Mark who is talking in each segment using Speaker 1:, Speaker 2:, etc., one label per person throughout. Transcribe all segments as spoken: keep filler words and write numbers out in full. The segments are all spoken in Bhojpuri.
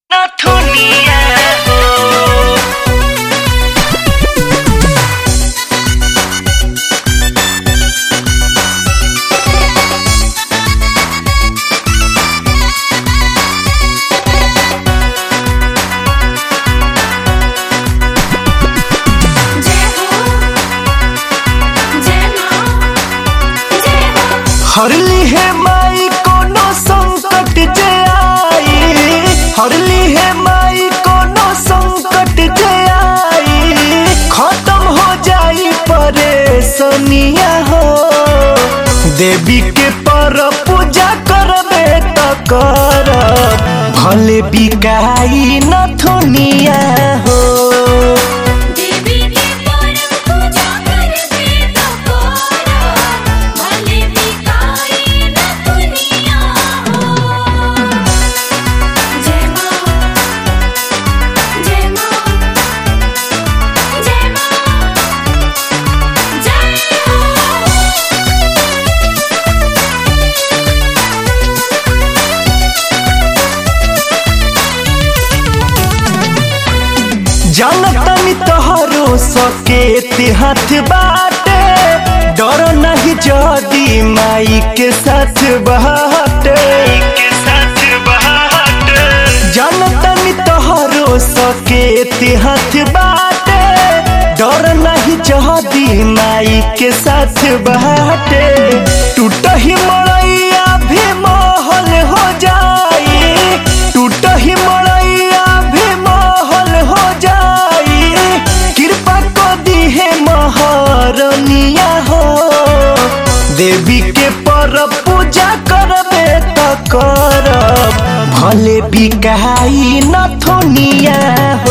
Speaker 1: नथुनिया हो।
Speaker 2: हरली है माई कोनो संकट जे आई, हरली है माई कोनो संकट जे आई, खत्म हो जाई परेशानिया हो। देवी के पर पूजा करबे त कर, भले बिकाई नथुनिया हो। जानतनी तोहरो सके हाथ बाटे, डर नहीं जदी माई के साथ बाटे। जानतनी तोहरो सके हाथ बाटे, डर नहीं जदी माई के साथ बाटे। टूट ही मड़ैया भी महल हो जाई, टूट ही मड़ैया भी महल हो जाई, कृपा को दी है महारनिया हो। देवी के पर पूजा करबे त कर, भले बिकाई नथुनिया हो।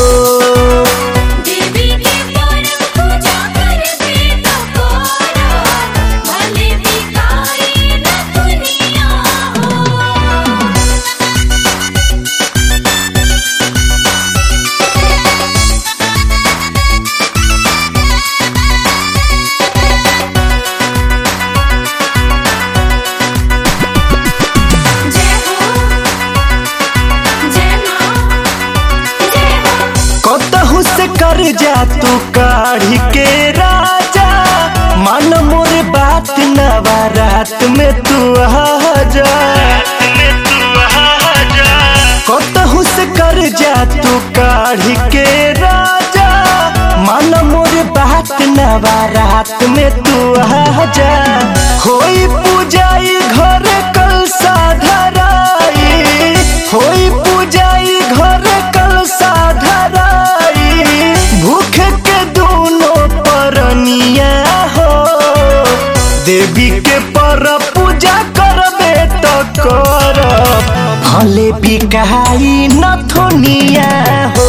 Speaker 2: कतहु से कर जा तू काढ़ी के राजा, मान मोर बात नवरात में तू आ जा। कतहु से कर जा तू काढ़ी के राजा, मान मोर बात नवरात में तू आ जा। होई पूजाई घर कल साधराई, होई पूजाई घर कल साधराई, भूख के दोनों परनिया हो। देवी के पर पूजा करबे त कर, भले बिकाई नथुनिया हो।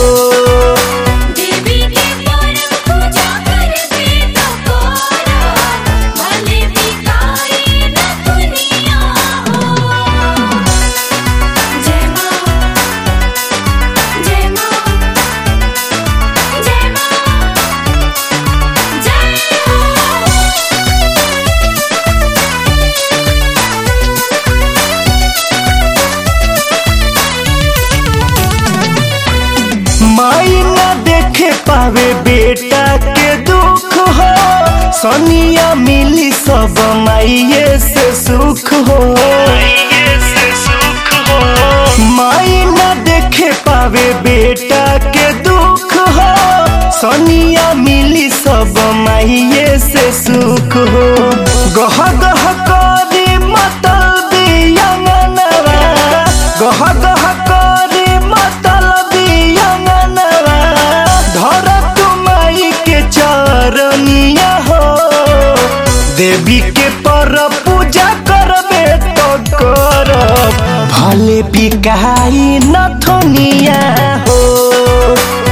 Speaker 2: माई न देखे पावे बेटा के दुख हो, सोनिया मिली सब माइये से सुख हो। माई न देखे पावे बेटा के दुख हो, सोनिया मिली सब माइये से सुख हो। गह गह करी मतलबी अंगनवा, गह गह करी मतलबी अंगनवा, धर तू माई के चरनिया हो। देवी के पर पूजा करबे तो कर, भले बिकाई नथुनिया हो।